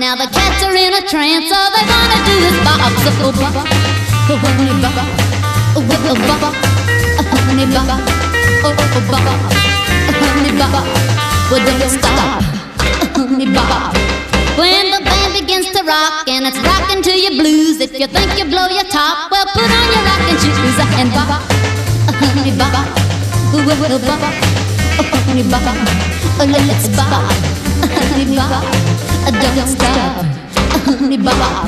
Now the cats are in a trance, all they wanna do is bop. So bop, oh honey bop, oh bop, honey bop, oh bop, honey bop. Well don't stop, honey bop. When the band begins to rock and it's rocking to your blues, if you think you blow your top, well put on your rocking shoes and bop, honey bop, oh bop, honey bop, let's bop, honey bop, don't stop, honey bop.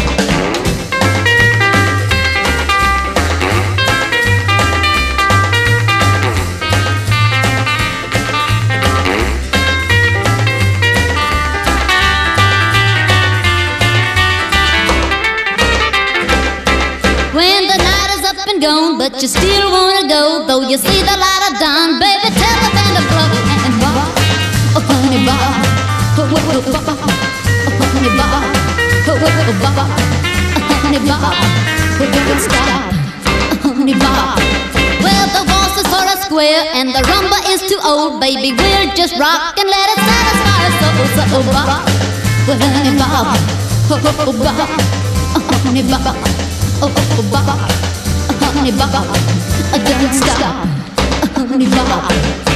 When the night is up and gone, but you still wanna go, though you see the light of dawn, baby, tell the band to blow and bop, oh honey bop, oh bop, oh honey bop, oh bop, oh honey bop, oh don't stop, honey bop. Well, the waltz is for a square and the rumba is too old, baby, we'll just rock and let it satisfy our souls. So bop, oh honey bop, oh bop, oh honey bop. Oh, bop, honey bop, don't stop, honey bop.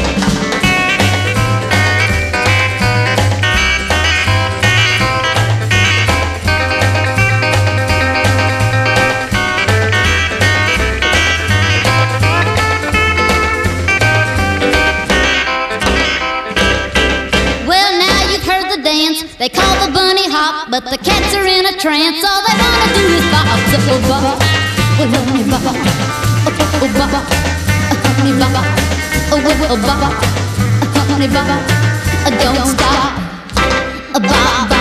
Well, now you've heard the dance, they call the bunny hop, but the cats are in a trance, all they wanna do is bop. So bop, oh honey bop, oh bop, honey bop, oh bop, honey bop, don't stop, bop.